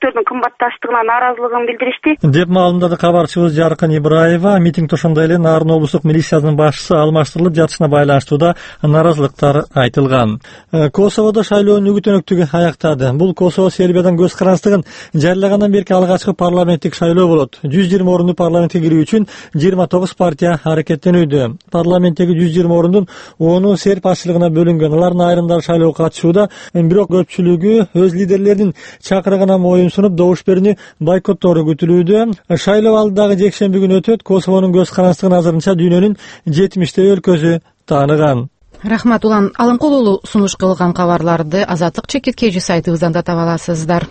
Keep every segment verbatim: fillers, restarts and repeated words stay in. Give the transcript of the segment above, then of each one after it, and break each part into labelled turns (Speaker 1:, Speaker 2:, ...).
Speaker 1: көлүктөрдүн кымбатташтыгына нааразылыгын билдиришти
Speaker 2: деп маалымдады кабарчыбыз Жаркын Ибраева. Митинг ошондой эле Нарын облустук милициянын башчысы алмаштырылып жатышына байланыштуу да нааразылыктар айтылган. Косоводо шайлоонун үгүт-өнөктүгү аяктады. Бул Косово Сербиядан көз карандыгын жарыялагандан берки алгачкы парламенттик шайлоо болот. жүз жыйырма орунду парламентке кирүү үчүн жыйырма тогуз партия аракеттенүүдө. Парламенттеги жүз жыйырма орундун ону серб башчылыгына бөлүнгөн. Алардын айрымдары шайлоого катышууда, бирок көпчүлүгү өз лидерлеринин чакырыгына моюн сунуп добуш берүүнү бойкоттору күтүлүүдө. Шайлоо алдагы жекшемби күнү өтөт. Косовонун көз карандыгын азырынча дүйнөнүн жетимиштей өлкөсү тааныган.
Speaker 3: Рахмат, Улан Алынкулуулу сунуш кылган кабарларды Азаттык чекиткечи сайтыбыздан да таба аласыздар.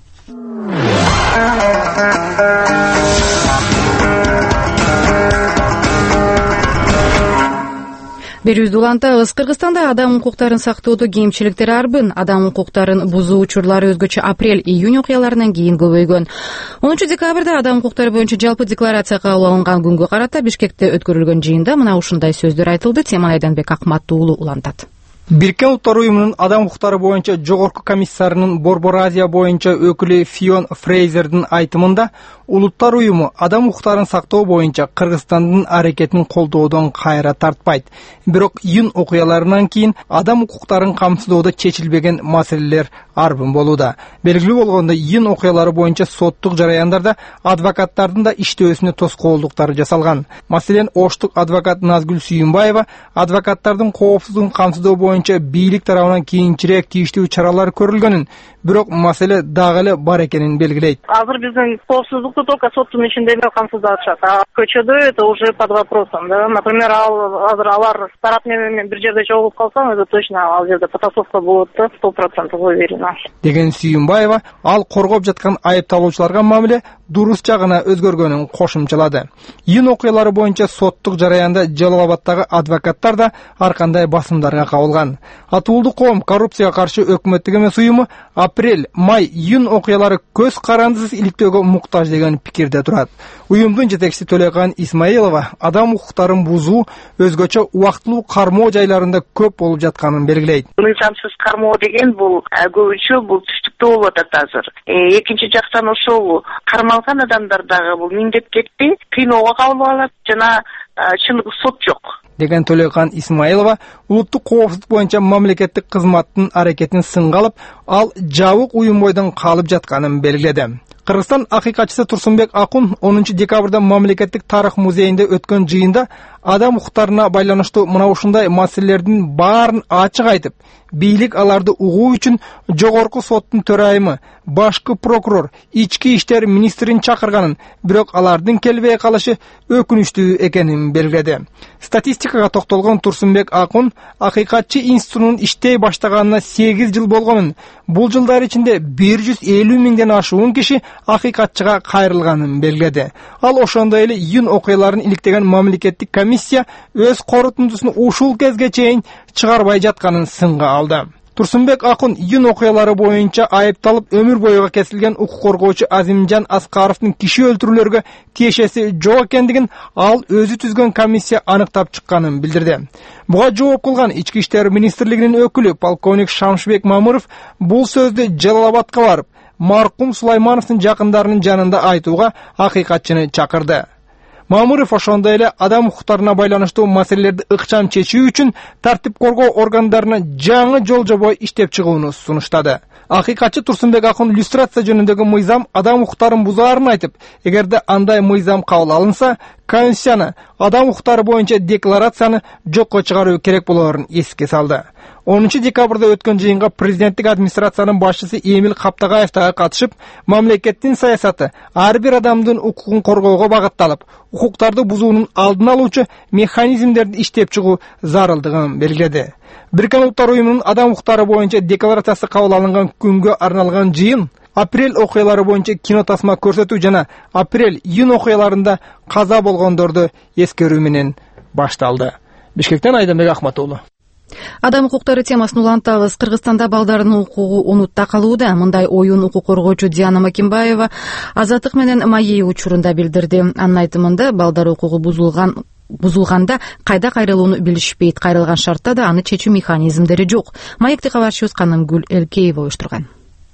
Speaker 3: Берүүбүздү улантабыз. Кыргызстанда адам укуктарын сактоодо кемчиликтер арбын. Адам укуктарын бузуу учурлары өзгөчө апрель-июнь окуяларынан кийин көбөйгөн. онунчу декабрда адам укуктары боюнча жалпы декларация кабыл алынган күнгө карата Бишкекте өткөрүлгөн жыйында мына ушундай сөздөр айтылды. Теман Айданбек Акматтуулу улантат.
Speaker 4: Бириккен Улуттар уюмунун адам укуктары боюнча жогорку комиссарынын Борбор Азия боюнча өкүлү Фион Фрейзердин айтымында, Улуттар уюму адам укуктарын сактоо боюнча Кыргызстандын аракетин колдоодон кайра тартпайт. Бирок июнь окуяларынан кийин адам укуктарын камсыздоодо чечилбеген маселелер арбын болууда. Белгилүү болгондой, июнь окуялары боюнча соттук жараяндарда адвокаттардын да иштөөсүнө тоскоолдуктар жасалган. Маселен, Оштук адвокат Назгүл Сүйүнбаева адвокаттардын коопсуздугун камсыздоо боюнча бийлик тарабынан кийинчерээк тийиштүү чаралар көрүлгөнүн, бирок маселе дагы эле бар экенин белгилейт.
Speaker 1: Азыр биздин коопсуздукту только соттун ичинде эле камсыздашат. А көчөдө это уже под вопросом, да. Например, азыр алар тарап менен бир жерде жолугуп калсаң, это точно ал жерде потасовка болот да, сто процентов уверена.
Speaker 4: Деген Сүйүнбаева ал коргоп жаткан айыпталуучуларга мамиле дурус жагына өзгөргөнүн кошумчалады. Июнь окуялары боюнча соттук жараянда Жалал Абадтагы адвокаттар да ар кандай басымдарга кабылган. Атуулдук коом коррупцияга каршы өкмөттүк эмес уюму апрель, май, июнь окуялары көз карандысыз иликтөөгө муктаж деген пикирде турат. Уюмдун жетекчиси Төлөкан Исмаилова адам укуктарын бузуу өзгөчө убактылуу кармоо жайларында көп болуп жатканын белгилейт.
Speaker 5: Мыйзамсыз кармоо деген бул көбүнчө бул түштүктө болуп атат азыр. Экинчи жактан ошол кармалган адамдар дагы бул миңдеп кетти, кыйноого кабылып алат жана чындык сот жок. Деген
Speaker 4: Төлөкан Исмаилова улуттук коопсуздук боюнча мамлекеттик кызматтын аракетин сынга алып, ал жабык уюм бойдон калып жатканын белгиледи. Кыргызстан акыйкатчысы Турсунбек Акун онунчу декабрда мамлекеттик тарых музейинде өткөн жыйында адам укуктарына байланыштуу мына ушундай маселелердин баарын ачык айтып, бийлик аларды угуу үчүн жогорку соттун төрайымы, башкы прокурор, ички иштер министрин чакырганын, бирок алардын келбей калышы өкүнүчтүү экенин белгиледи. Статистикага токтолгон Турсунбек Акун акыйкатчы институтунун иштей баштаганына сегиз жыл болгонун, бул жылдар ичинде бир жүз элүү миңден ашуун киши акыйкатчыга кайрылганын белгиледи. Ал ошондой эле июнь окуяларын иликтеген мамлекеттик комиссия өз корутундусун ушул кезге чейин чыгарбай жатканын сынга алды. Турсунбек Акун июнь окуялары боюнча айыпталып өмүр боюга кесилген укук коргоочу Азимжан Аскаровдун киши өлтүрүүлөргө тиешеси жок экендигин ал өзү түзгөн комиссия аныктап чыкканын билдирди. Буга жооп кылган ички иштер министрлигинин өкүлү полковник Шамшбек Мамыров бул сөздү Жалал Абадка барып, маркум Сулаймановдун жакындарынын жанында айтууга акыйкатчыны чакырды. Мамыров ошондой эле адам укуктарына байланыштуу маселелерди ыкчам чечүү үчүн тартип коргоо органдарына жаңы жол жобой иштеп чыгууну сунуштады. Акыйкатчы Турсунбек Акун иллюстрация жөнүндөгү мыйзам адам укуктарын бузаарын айтып, эгерде андай мыйзам кабыл алынса, Конституцияны, адам укуктары боюнча декларацияны жокко чыгаруу керек болоорун эске салды. онунчу декабрда өткөн жыйынга президенттик администрациянын башчысы Эмил Каптагаев дагы катышып, мамлекеттин саясаты ар бир адамдын укугун коргоого багытталып, укуктарды бузуунун алдын алуучу механизмдерди иштеп чыгуу зарылдыгын белгиледи. Бириккен Улуттар уюмунун адам укуктары боюнча декларациясы кабыл алынган күнгө арналган жыйын апрель окуялары боюнча кино тасма көрсөтүү жана апрель-июнь окуяларында каза болгондорду эскерүү менен башталды. Бишкектен Айданбек Акматуулу.
Speaker 3: Адам укуктары темасын улантабыз. Кыргызстанда балдардын укугу унутта калууда. Мындай оюн укук коргоочу Диана Макимбаева Азаттык менен Маей учурунда билдирди. Анын айтымында балдар укугу бузулган бузулганда кайда кайрылууну билишпейт. Кайрылган шартта да аны чечүү механизмдери жок. Маекти кабарчыбыз Канымгүл Элкеева уюштурган.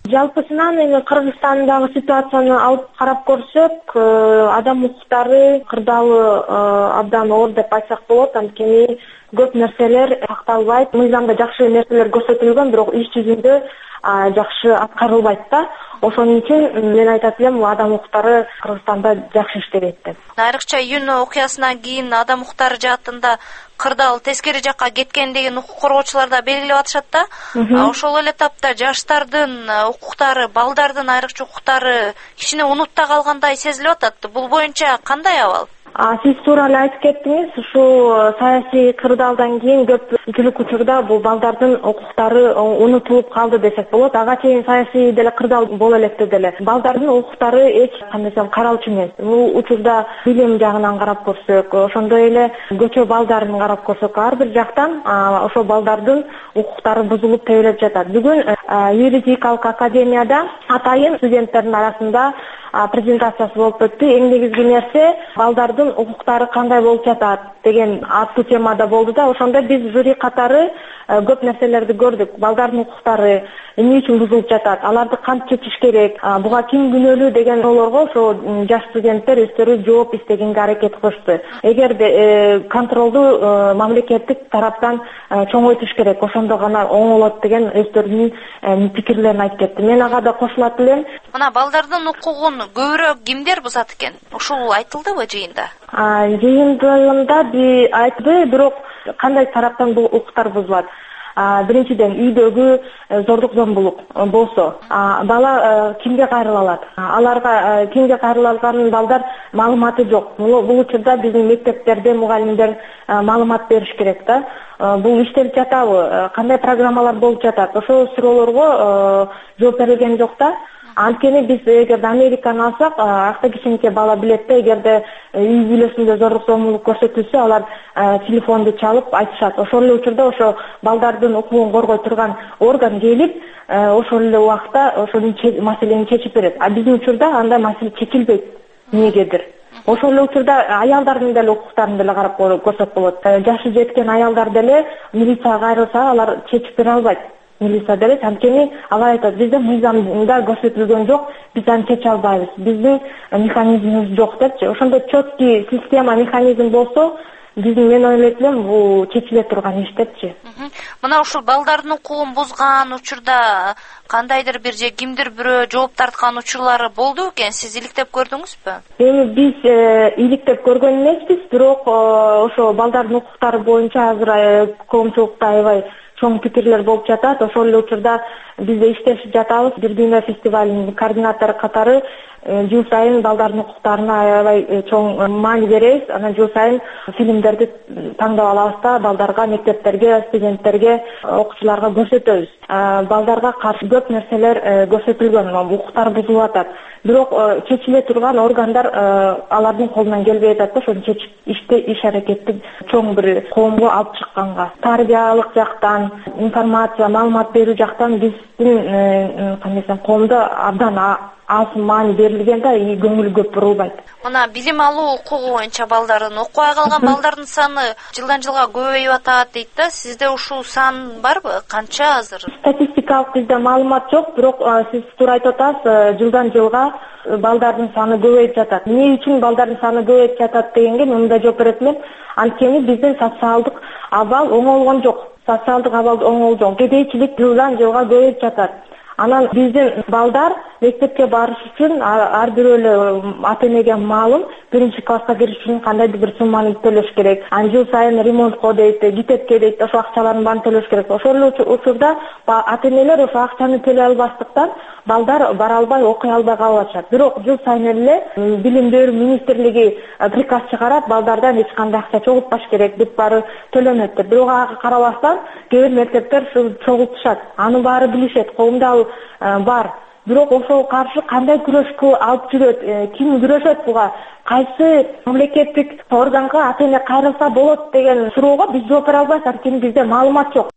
Speaker 6: Жалпысынан эми Кыргызстандагы ситуацияны алып карап көрсөк, адам укуктары кырдаалы абдан оор деп айтсак болот. Анткени көп нерселер сакталбайт. Мыйзамда жакшы нерселер көрсөтүлгөн, бирок иш жүзүндө жакшы аткарылбайт да. Ошон үчүн мен айтат элем, адам укуктары Кыргызстанда жакшы иштебейт деп.
Speaker 7: Айрыкча июнь окуясынан кийин адам укуктары жаатында кырдаал тескери жакка кеткен деген укук коргоочулар да белгилеп атышат да. Ошол эле тапта жаштардын укуктары, балдардын айрыкча укуктары кичине унутта калгандай сезилип атат. Бул боюнча кандай абал?
Speaker 6: Сиз туура эле айтып кеттиңиз. Ушул саясий кырдаалдан кийин көпчүлүк учурда бул балдардын укуктары унутулуп калды десек болот. Ага чейин саясий деле кырдаал боло электе деле балдардын укуктары эч кандай десем каралчу эмес. Бул учурда билим жагынан карап көрсөк, ошондой эле көчө балдарын карап көрсөк, ар бир жактан ошол балдардын укуктары бузулуп тебелеп жатат. Бүгүн юридикалык академияда атайын студенттердин арасында презентациясы болуп өттү. Эң негизги нерсе балдардын укуктары кандай болуп жатат деген аттуу темада болду да. Ошондо биз жюри катары көп нерселерди көрдүк. Балдардын укуктары эмне үчүн бузулуп жатат, аларды кантип чечиш керек, буга ким күнөөлүү деген суроолорго ошо жаш студенттер өздөрү жооп издегенге аракет кылышты. Эгерде контролду мамлекеттик тараптан чоңойтуш керек, ошондо гана оңолот деген өздөрүнүн пикирлерин айтып кетти. Мен ага да кошулат элем.
Speaker 7: Мына балдардын укугун көбүрөөк кимдер бузат экен? Ушул айтылдыбы жыйында?
Speaker 6: Жыйындыгында би айтты, бирок кандай тараптан бул укуктар бузулат? Биринчиден, үйдөгү зордук зомбулук болсо, бала кимге кайрыла алат? Аларга кимге кайрыла алганын балдар маалыматы жок. Бул учурда биздин мектептерде мугалимдер маалымат бериш керек да. Бул иштелип жатабы? Кандай программалар болуп жатат? Ошол суроолорго жооп берилген жок да. Анткени биз эгерде Американы алсак, акта кичинекей бала билет да, эгерде үй бүлөсүндө зордук зомбулук көрсөтүлсө, алар телефонду чалып айтышат. Ошол эле учурда ошо балдардын укугун коргой турган орган келип, ошол эле убакта ошол маселени чечип берет. А биздин учурда андай маселе чечилбейт эмнегедир. Ошол эле учурда аялдардын деле укуктарын деле карап көрсөк болот. Жашы жеткен аялдар деле милицияга кайрылса, алар чечип бере албайт. Милиция деле, анткени алар айтат, биздин мыйзамда көрсөтүлгөн жок, биз аны чече албайбыз, биздин механизмибиз жок депчи. Ошондо четкий система, механизм болсо, биздин мен ойлойт элем, бул чечиле турган иш депчи.
Speaker 7: Мына ушул балдардын укугун бузган учурда кандайдыр бир же кимдир бирөө жооп тарткан учурлары болду экен, сиз иликтеп көрдүңүзбү?
Speaker 6: Эми биз иликтеп көргөн эмеспиз, бирок ошо балдардын укуктары боюнча азыр коомчулукта аябай чоң пикирлер болуп жатат. Ошол эле учурда биз да иштешип жатабыз. Бир дүйнө фестивалынын координатору катары жыл сайын балдардын укуктарына аябай чоң маани беребиз. Анан жыл сайын фильмдерди тандап алабыз да, балдарга, мектептерге, студенттерге, окуучуларга көрсөтөбүз. Балдарга каршы көп нерселер көрсөтүлгөн, укуктар бузулуп атат. Бирок чечиле турган органдар алардын колунан келбей атат да, ошону чечип иште иш аракетти чоң бир коомго алып чыкканга. Тарбиялык жактан, информация, маалымат берүү жактан биздин кандай десем, коомдо абдан аз маани берилген да, көңүл көп бурулбайт.
Speaker 7: Мына билим алуу укугу боюнча балдардын, окубай калган балдардын саны жылдан жылга көбөйүп атат дейт да. Сизде ушул сан барбы? Канча азыр?
Speaker 6: Статистикалык бизде маалымат жок, бирок сиз туура айтып атасыз, жылдан жылга балдардын саны көбөйүп жатат. Эмне үчүн балдардын саны көбөйүп жатат дегенге мен мындай жооп берет элем. Анткени биздин социалдык абал оңолгон жок. Социалдык абал оңолгон жок. Кедейчилик жылдан жылга көбөйүп жатат. Анан биздин балдар мектепке барыш үчүн ар бирөө эле ата энеге маалым, биринчи класска кириш үчүн кандайдыр бир сумманы төлөш керек. Ан жыл сайын ремонтко дейт, китепке дейт, ошол акчалардын баарын төлөш керек. Ошол эле учурда ата энелер ошол акчаны төлөй албастыктан балдар бара албай, окуй албай калып атышат. Бирок жыл сайын эле билим берүү министрлиги приказ чыгарат, балдардан эч кандай акча чогултпаш керек деп баары төлөнөт деп. Бирок ага карабастан кээ бир мектептер чогултушат. Аны баары билишет, коомдо бар. Бирок ошого каршы кандай күрөш алып жүрөт, ким күрөшөт буга, кайсы мамлекеттик органга ата эне кайрылса болот деген суроого биз жооп бере албайбыз, анткени бизде маалымат жок.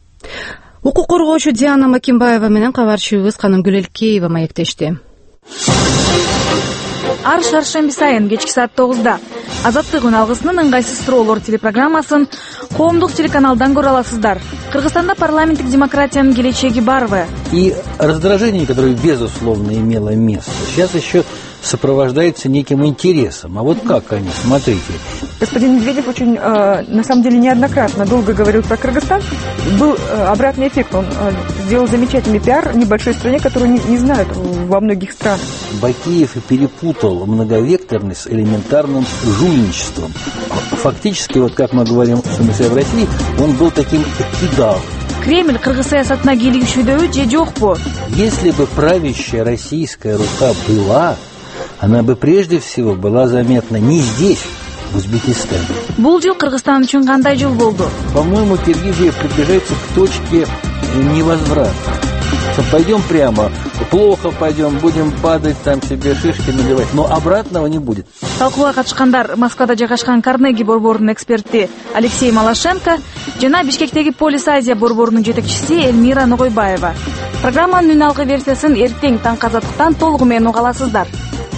Speaker 3: Укук коргоочу Диана Макимбаева менен кабарчыбыз Канымгүл Элкеева маектешти.
Speaker 8: Ар шаршемби сайын кечки саат тогузда Азаттык үн алгысынын ыңгайсыз суроолор телепрограммасын коомдук телеканалдан көрө аласыздар. Кыргызстанда парламенттик демократиянын келечеги барбы?
Speaker 9: И раздражение, которое безусловно имело место, сейчас еще сопровождается неким интересом. А вот как они? Смотрите.
Speaker 10: Господин Медведев очень, э, на самом деле, неоднократно долго говорил про Кыргызстан. Был э, обратный эффект. Он э, сделал замечательный пиар небольшой стране, которую не, не знают во многих странах.
Speaker 9: Бакиев перепутал многовекторность с элементарным жульничеством. Фактически, вот как мы говорим в смысле в России, он был таким кидал.
Speaker 8: Кремль кыргыз саясатына кийлигишүүдөбү же жокпу?
Speaker 9: Если бы правящая российская рука была, она бы прежде всего была заметна не здесь, в Узбекистане.
Speaker 8: Бул жыл Кыргызстан үчүн кандай жыл болду?
Speaker 9: По-моему, Киргизия приближается к точке невозврата. Пойдем прямо, плохо пойдем, будем падать, там себе шишки наливать, но обратного не будет.
Speaker 8: Талкууга катышкандар Москвада жайгашкан Карнеги борборунун эксперти Алексей Малашенко жана Бишкектеги Полис Азия борборунун жетекчиси Эльмира Ногойбаева. Программанын үн алгы версиясын эртең таң казаттыктан толугу менен уга аласыздар.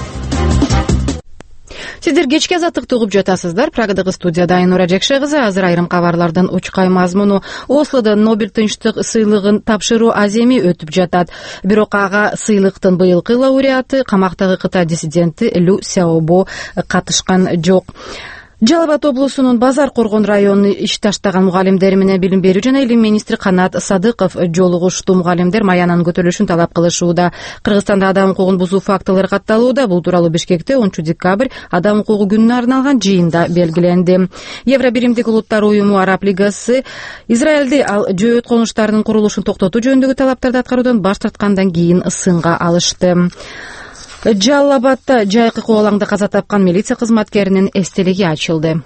Speaker 3: Сиздер кечки азаттыкты угуп жатасыздар. Прагадагы студияда Айнура Жекше кызы. Азыр айрым кабарлардын учкай мазмуну. Ослодо Нобель тынчтык сыйлыгын тапшыруу аземи өтүп жатат. Бирок ага сыйлыктын быйылкы лауреаты камактагы Кытай диссиденти Лю Сяобо катышкан жок. Жалал Абад облусунун Базар Коргон районуна иш таштаган мугалимдер менен билим берүү жана илим министри Канат Садыков жолугушту. Мугалимдер маянанын көтөрүлүшүн талап кылышууда. Кыргызстанда адам укугун бузуу фактылары катталууда. Бул тууралуу Бишкекте онунчу декабрь адам укугу күнүнө арналган жыйында белгиленди. Евро биримдик улуттар уюму Араб лигасы Израилди ал жөөт конуштарынын курулушун токтотуу жөнүндөгү талаптарды аткаруудан баш тарткандан кийин сынга алышты. Жалал Абадда жайкы кубалаңда каза тапкан милиция кызматкеринин эстелиги ачылды.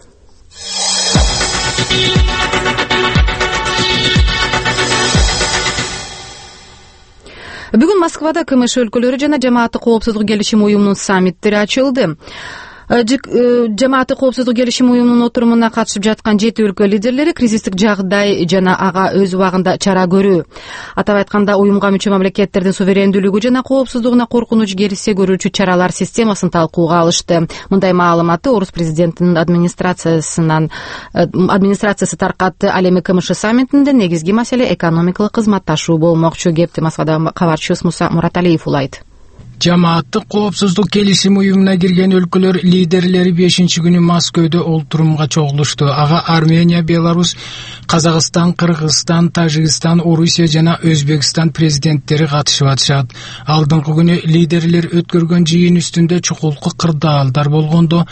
Speaker 3: Бүгүн Москвада КМШ өлкөлөрү жана жамааттык коопсуздук келишим уюмунун саммиттери ачылды. Жамааттык коопсуздук келишим уюмунун отурумуна катышып жаткан жети өлкө лидерлери кризистик жагдай жана ага өз убагында чара көрүү. Атап айтканда, уюмга мүчө мамлекеттердин суверендүүлүгү жана коопсуздугуна коркунуч керсе көрүүчү чаралар системасын талкууга алышты. Мындай маалыматты орус президентинин администрациясынан администрациясы таркатты. Ал эми КМШ саммитинде негизги маселе экономикалык кызматташуу болмокчу. Кепти Москвада кабарчыбыз Муса Мураталиев улайт.
Speaker 11: Жамааттык коопсуздук келишим уюмуна кирген өлкөлөр лидерлери бешинчи күнү Москвада олтурумга чогулушту. Ага Армения, Беларусь, Казакстан, Кыргызстан, Тажикстан, Орусия жана Өзбекстан президенттери катышып атышат. Алдыңкы күнү лидерлер өткөргөн жыйын үстүндө чукулку кырдаалдар болгондо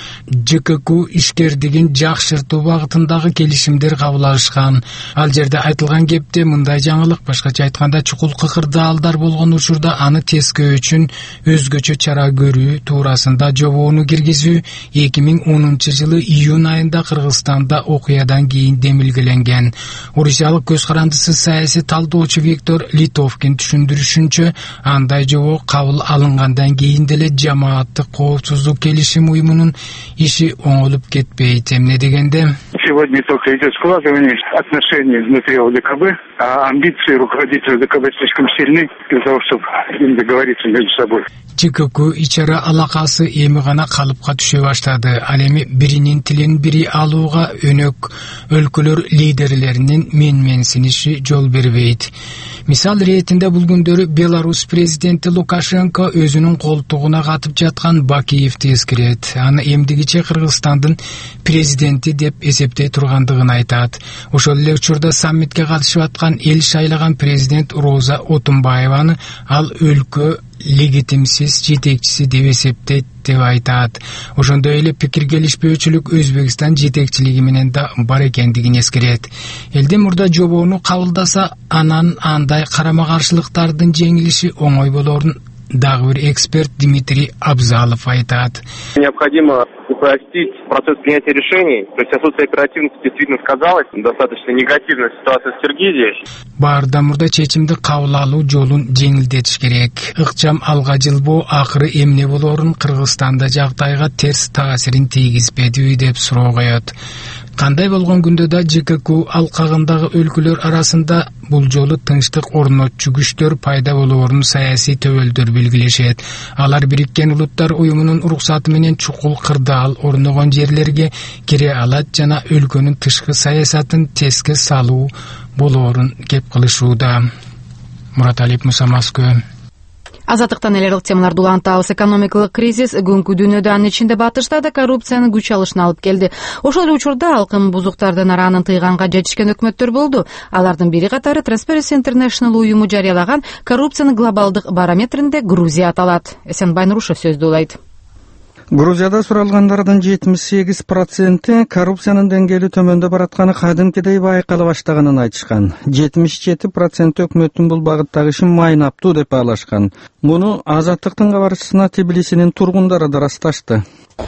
Speaker 11: ЖКК ишкердигин жакшыртуу багытындагы келишимдер кабыл алышкан. Ал жерде айтылган кепте мындай жаңылык, башкача айтканда чукулку кырдаалдар болгон учурда аны тескөө үчүн өзгөчө чара көрүү туурасында жобоону киргизүү эки миң онунчу жылы июнь айында Кыргызстанда окуядан кийин демилгеленген. Орусиялык көз карандысы саясий талдоочу Виктор Литовкин түшүндүрүшүнчө, андай жобо кабыл алынгандан кийин деле жамааттык коопсуздук келишим уюмунун иши оңолуп кетпейт. Эмне дегенде,
Speaker 12: сегодня только идет складывание отношений внутри ОДКБ, а амбиции руководителя ОДКБ слишком сильны для того, чтобы им договориться между собой.
Speaker 11: ЖКК ичара алакасы эми гана калыпка түшө баштады. Ал эми биринин тилин бири алууга өнөк өлкөлөр лидерлеринин менменсиниши жол бербейт. Мисал иретинде бул күндөрү Беларусь президенти Лукашенко өзүнүн колтугуна катып жаткан Бакиевди эскерет. Аны эмдигиче Кыргызстандын президенти деп эсептей тургандыгын айтат. Ошол эле учурда саммитке катышып аткан эл шайлаган президент Роза Отунбаеваны ал өлкө легитимсиз жетекчиси деп эсептейт деп айтат. Ошондой эле пикир келишпөөчүлүк Өзбекстан жетекчилиги менен да бар экендигин эскерет. Элде мурда жобоону кабылдаса, анан андай карама каршылыктардын жеңилиши оңой болорун дагы бир эксперт Дмитрий Абзалов айтат.
Speaker 13: Необходимо упростить процесс принятия решений. То есть отсутствие оперативности действительно сказалось. Достаточно негативная ситуация с Киргизией.
Speaker 11: Баарда мурда чечимди кабыл алуу жолун жеңилдетиш керек. Ыкчам алга жылбоо акыры эмне болорун Кыргызстанда жагдайга терс таасирин тийгизбедиби деп суроо коет. Кандай болгон күндө да ЖКК алкагындагы өлкөлөр арасында бул жолу тынчтык орнотчу күчтөр пайда болоорун саясий төбөлдөр белгилешет. Алар Бириккен Улуттар уюмунун уруксаты менен чукул кырдаал орногон жерлерге кире алат жана өлкөнүн тышкы саясатын теске салуу болоорун кеп кылышууда. Мураталиев, Муса, Москва.
Speaker 3: Азаттыктан эле темаларды улантабыз. Экономикалык кризис күнкү дүйнөдө, анын ичинде батышта да коррупциянын күч алышына алып келди. Ошол эле учурда алкым бузуктардын аранын тыйганга жетишкен өкмөттөр болду. Алардын бири катары Transparency International уюму жарыялаган коррупциянын глобалдык барометринде Грузия аталат. Эсенбай Нурушев сөздү улайт.
Speaker 14: Грузияда суралгандардын жетимиш сегиз проценти коррупциянын деңгээли төмөндө баратканы кадимкидей байкала баштаганын айтышкан. жетимиш жети процент өкмөттүн бул багыттагы ишин майнаптуу деп баалашкан. Муну Азаттыктын кабарчысына Тбилисинин тургундары да ырасташты.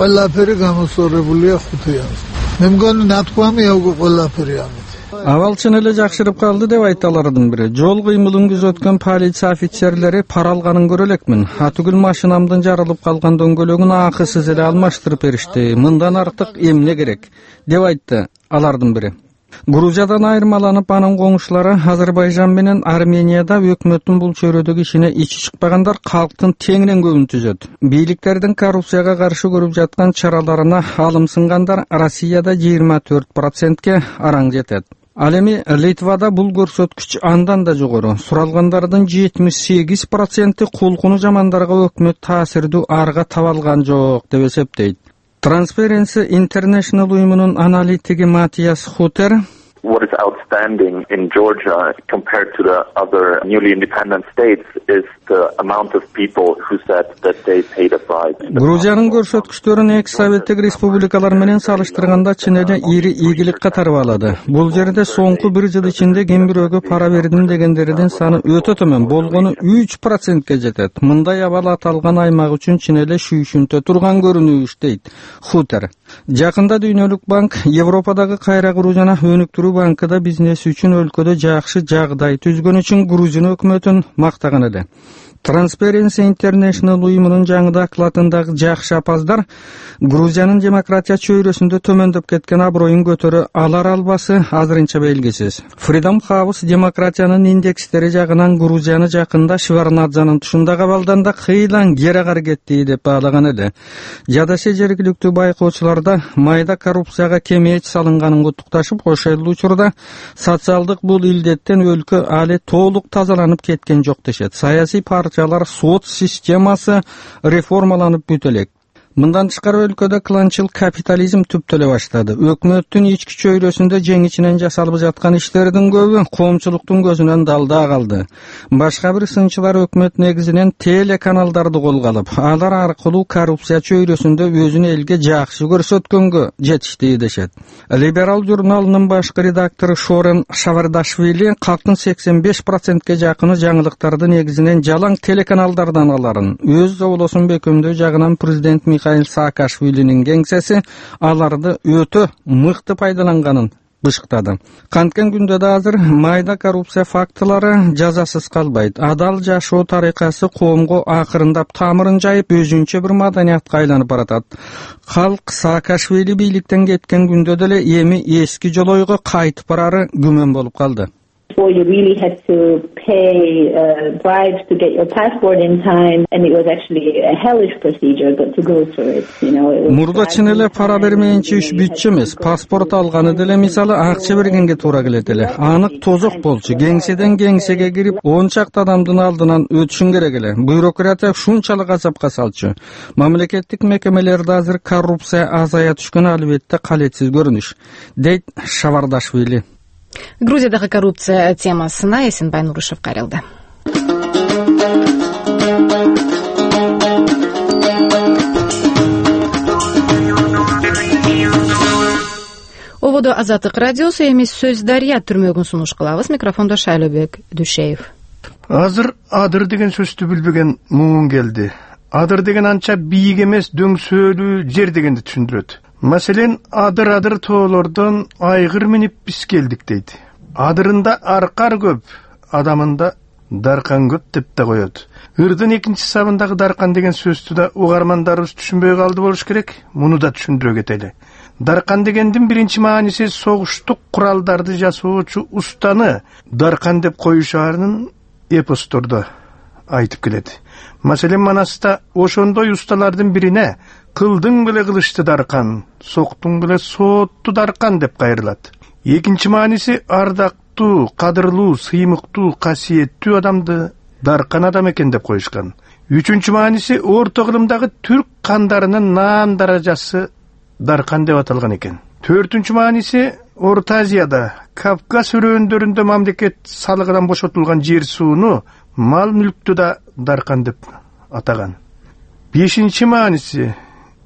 Speaker 14: Авал чын эле жакшырып калды деп айталардын бири. Жол кыймылын күзөткөн полиция офицерлери пара алганын көрө элекмин. Атүгүл машинамдын жарылып калган дөңгөлөгүн акысыз эле алмаштырып беришти. Мындан артык эмне керек деп айтты алардын бири. Грузиядан айырмаланып анын коңшулары Азербайжан менен Арменияда өкмөттүн бул чөйрөдөгү ишине ичи чыкпагандар калктын теңинен көбүн түзөт. Бийликтердин коррупцияга каршы көрүп жаткан чараларына алым сынгандар Россияда жыйырма төрт процентке араң жетет. Ал эми Литвада бул көрсөткүч андан да жогору. Суралгандардын жетимиш сегиз проценти кулкуну жамандарга өкмөт таасирдүү арга таба алган жок деп эсептейт. Transparency International уюмунун аналитиги Матиас Хутер:
Speaker 15: What is outstanding in Georgia compared to the other newly independent states is the amount of people who said that they paid a bribe.
Speaker 14: Грузиянын көрсөткүчтөрүн эки советтик республикалар менен салыштырганда чын эле ири ийгилик катары алады. Бул жерде соңку бир жыл ичинде ким бирөөгө пара бердим дегендердин саны өтө төмөн, болгону үч процентке жетет. Мындай абал аталган аймак үчүн чын эле шүйшүнтө турган көрүнүш дейт Хутер. Жакында Дүйнөлүк банк Европадагы кайра куруу жана өнүктүрүү банкыда бизнес үчүн өлкөдө жакшы жагдай түзгөн үчүн Грузия өкмөтүн мактаган эле. Transparency International уюмунун жаңы докладындагы жакшы апаздар Грузиянын демократия чөйрөсүндө төмөндөп кеткен аброюн көтөрө алар албасы азырынча белгисиз. Freedom House демократиянын индекстери жагынан Грузияны жакында Шварнадзанын тушундагы абалдан кыйлан кері аракетти деп баалаган эле. Жадасе жергиликтүү байкоочуларда майда коррупцияга кемеч салынганын куттукташып, ошол учурда социалдык бул илдеттен өлкө али толук тазаланып кеткен жок дешет. Саясий партиялар сот системасы реформаланып бүт элек. Мындан тышкары өлкөдө кланчыл капитализм түптөлө баштады. Өкмөттүн ички чөйрөсүндө жеңичинен жасалып жаткан иштердин көбү коомчулуктун көзүнөн далда калды. Башка бир сынчылар өкмөт негизинен телеканалдарды колго алып, алар аркылуу коррупция чөйрөсүндө өзүн элге жакшы көрсөткөнгө жетишти дешет. Либерал журналынын башкы редактору Шорен Шавардашвили калктын сексен беш процентке жакыны жаңылыктарды негизинен жалаң телеканалдардан аларын. Өз зоолосун бекемдөө жагынан президент Михаил Саакашвилинин кеңсеси аларды өтө мыкты пайдаланганын бышыктады. Канткен күндө да азыр майда коррупция фактылары жазасыз калбайт. Адал жашоо тарыйкасы коомго акырындап тамырын жайып, өзүнчө бир маданиятка айланып баратат. Калк Саакашвили бийликтен кеткен күндө деле эми эски жолойго кайтып барары күмөн болуп калды.
Speaker 16: Before you really had to pay uh, bribes to get your passport in time, and it was actually a hellish procedure but to go through it, you know.
Speaker 14: Мурда чын эле пара бермейинче иш бүтчү эмес. Паспорт алганы деле мисалы акча бергенге туура келет эле. Анык тозок болчу. Кеңседен кеңсеге кирип, он чакты адамдын алдынан өтүшүң керек эле. Бюрократия ушунчалык азапка салчу. Мамлекеттик мекемелерде азыр коррупция азая түшкөн албетте калетсиз көрүнүш, дейт Шавардашвили.
Speaker 3: Грузиядагы коррупция темасына Эсенбай Нурушев кайрылды. Ободо Азаттык радиосу, эми сөз Дарья түрмөгүн сунуш кылабыз. Микрофондо Шайлобек Дүшеев.
Speaker 17: Азыр адыр деген сөздү билбеген муун келди. Адыр деген анча бийик эмес, дөңсөөлүү жер дегенди түшүндүрөт. Маселен, адыр-адыр тоолордон айгыр минип биз келдик дейт. Адырында аркар көп, адамында даркан көп деп да коет. Ырдын экинчи сабындагы даркан деген сөздү да угармандарыбыз түшүнбөй калды болуш керек. Муну да түшүндүрө кетели. Даркан дегендин биринчи мааниси согуштук куралдарды жасоочу устаны даркан деп коюшаарын эпостордо айтып келет. Маселен, Манаста ошондой усталардын бирине кылдың беле кылычты даркан, соктуң беле соотту даркан деп кайрылат. Экинчи мааниси ардак урматтуу, кадырлуу, сыймыктуу, касиеттүү адамды даркан адам экен деп коюшкан. Үчүнчү мааниси орто кылымдагы түрк кандарынын наан даражасы даркан деп аталган экен. Төртүнчү мааниси Орто Азияда, Кавказ өрөөндөрүндө мамлекет салыгынан бошотулган жер сууну, мал мүлктү да даркан деп атаган. Бешинчи мааниси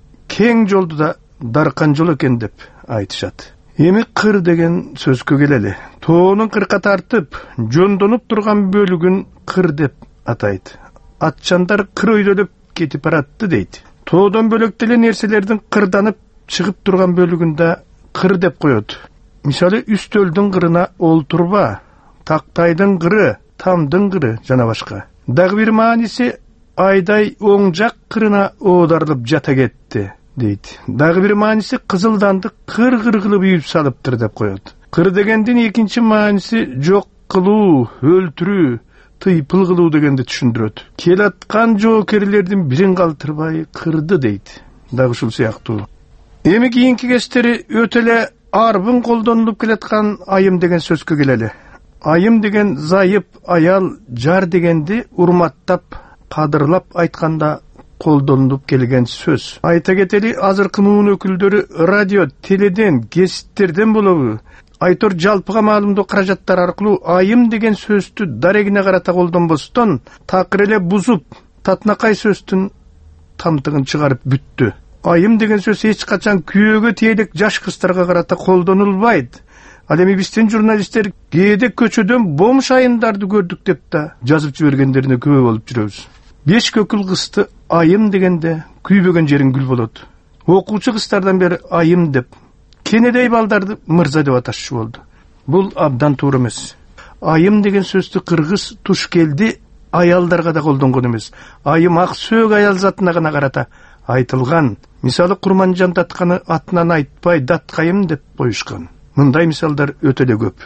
Speaker 17: кең жолду да даркан жол экен деп айтышат. Эми кыр деген сөзгө келели. Тоонун кырка тартып, жондонуп турган бөлүгүн кыр деп атайт. Атчандар кыр өйдөлөп кетип баратты дейт. Тоодон бөлөк деле нерселердин кырданып чыгып турган бөлүгүндө кыр деп коет. Мисалы, үстөлдүн кырына олтурба, тактайдын кыры, тамдын кыры жана башка. Дагы бир мааниси айдай оң жак кырына оодарылып жата кетти дейт. Дагы бир мааниси кызылданды кыр-кыр кылып үйүп салыптыр деп коет. Кыр дегендин экинчи мааниси жок кылуу, өлтүрүү, тыйпыл кылуу дегенди түшүндүрөт. Келаткан жоокерлердин бирин калтырбай кырды дейт. Дагы ушул сыяктуу. Эми кийинки кечтери өтө эле арбын колдонулуп келаткан айым деген сөзгө келели. Айым деген зайып, аял, жар дегенди урматтап, кадырлап айтканда колдонулуп келген сөз. Айта кетели, азыркы муун өкүлдөрү радио, теледен, гезиттерден болобу, айтор жалпыга маалымдоо каражаттар аркылуу айым деген сөздү дарегине карата колдонбостон, такыр эле бузуп, татынакай сөздүн тамтыгын чыгарып бүттү. Айым деген сөз эч качан күйөөгө тиелек жаш кыздарга карата колдонулбайт. Ал эми биздин журналисттер кээде көчөдөн бомж айымдарды көрдүк деп да жазып жибергендерине күбө болуп жүрөбүз. Беш көкүл кызды айым дегенде күйбөгөн жериң гүл болот. Окуучу кыздардан бери айым деп, кенедей балдарды мырза деп аташчу болду. Бул абдан туура эмес. Айым деген сөздү кыргыз тушкелди аялдарга да колдонгон эмес. Айым ак сөөк аял затына гана карата айтылган. Мисалы, Курманжан Датканы атынан айтпай Даткайым деп коюшкан. Мындай мисалдар өтө эле көп.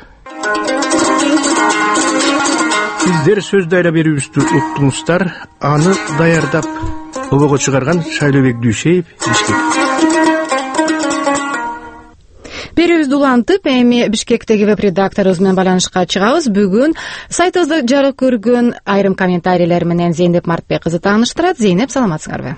Speaker 17: Сиздер сөз дайра берүүбүздү уктуңуздар. Аны даярдап обого чыгарган Шайлообек Дүйшеев, Бишкек.
Speaker 3: Берүүбүздү улантып, эми Бишкектеги веб-редакторубуз менен байланышка чыгабыз. Бүгүн сайтыбызда жарык көргөн айрым комментарийлер менен Зейнеп Мартбек кызы тааныштырат. Зейнеп, саламатсыңарбы?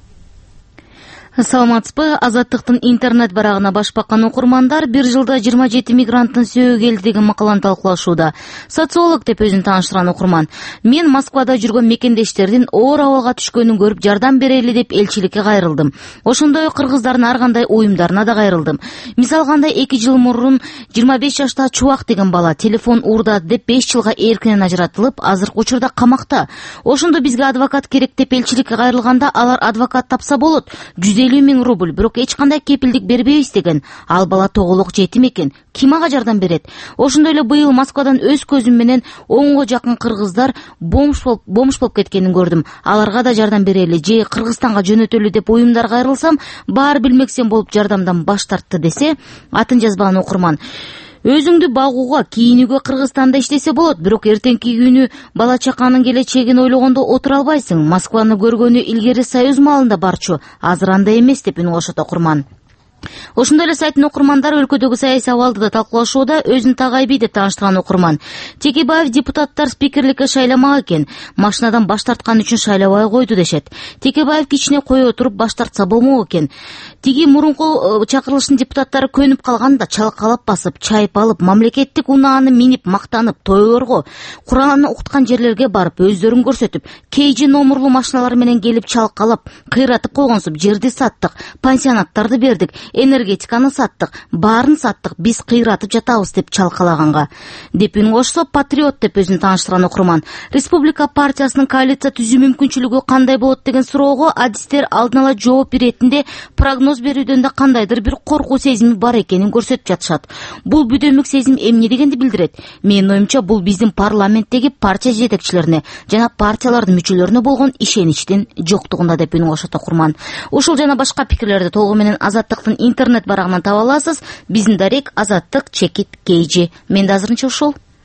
Speaker 18: Саламатсызбы? Азаттыктын интернет барагына баш баккан окурмандар бир жылда жыйырма жети мигранттын сөөгү келди деген макаланы талкуулашууда. Социолог деп өзүн тааныштырган окурман: мен Москвада жүргөн мекендештердин оор абалга түшкөнүн көрүп жардам берели деп элчиликке кайрылдым. Ошондой кыргыздардын ар кандай уюмдарына да кайрылдым. Мисал кандай эки жыл мурун жыйырма беш жаштагы Чубак деген бала телефон уурдады деп беш жылга эркинен ажыратылып, азыркы учурда камакта. Ошондо бизге адвокат керек деп элчиликке кайрылганда алар адвокат тапса болот, жүз элүү миң рубль, бирок эч кандай кепилдик бербейбиз деген. Ал бала тоголок жетим экен. Ким ага жардам берет? Ошондой эле быйыл Москвадан өз көзүм менен онго жакын кыргыздар бомж болуп, бомж болуп кеткенин көрдүм. Аларга да жардам берели, же Кыргызстанга жөнөтөлү деп уюмдар кайрылсам, баары билмексен болуп жардамдан баш тартты десе, атын жазбаган окурман: өзүңдү багууга, кийинүүгө Кыргызстанда иштесе болот, бирок эртеңки күнү бала чаканын келечегин ойлогондо отура албайсың. Москваны көргөнү илгери Союз маалында барчу, азыр андай эмес деп үн кошот окурман. Ошондой эле сайттын окурмандары өлкөдөгү саясий абалды да талкуулашууда. Өзүн Тагайби деп тааныштырган окурман: Текебаев депутаттар спикерликке шайламак экен, машинадан баш тарткан үчүн шайлабай койду дешет. Текебаев кичине кое отуруп баш тартса болмок экен. Тиги мурунку чакырылыштын депутаттары көнүп калганда чалкалап басып, чайып алып, мамлекеттик унааны минип мактанып, тойлорго, Куранны укуткан жерлерге барып, өздөрүн көрсөтүп, кейжи номурлуу машиналар менен келип чалкалап, кыйратып койгонсуп, жерди саттык, пансионаттарды бердик, энергетиканы саттык, баарын саттык, биз кыйратып жатабыз деп чалкалаганга. Деп үн кошсо, патриот деп өзүн тааныштырган окурман: Республика партиясынын коалиция түзүү мүмкүнчүлүгү кандай болот деген суроого адистер алдын ала жооп беретинде прогноз берүүдөн да кандайдыр бир коркуу сезими бар экенин көрсөтүп жатышат. Бул бүдөмүк сезим эмне дегенди билдирет? Менин оюмча, бул биздин парламенттеги партия жетекчилерине жана партиялардын мүчөлөрүнө болгон ишеничтин жоктугунда деп үн кошот окурман. Ушул жана башка пикирлерди толугу менен Азаттыктын интернет барагынан таба аласыз. Биздин дарек Азаттык чекит кейжи. Менде азырынча ушул.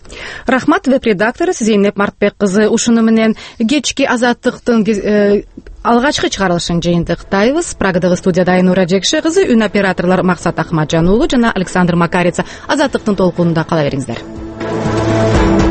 Speaker 3: Рахмат. Веб редактору Зейнеп Мартбек кызы. Ушуну менен кечки Азаттыктын алгачкы чыгарылышын жыйынтыктайбыз. Прагадагы студияда Айнура Жекше кызы, үн операторлор Максат Ахматжан уулу жана Александр Макарица. Азаттыктын толкунунда кала бериңиздер.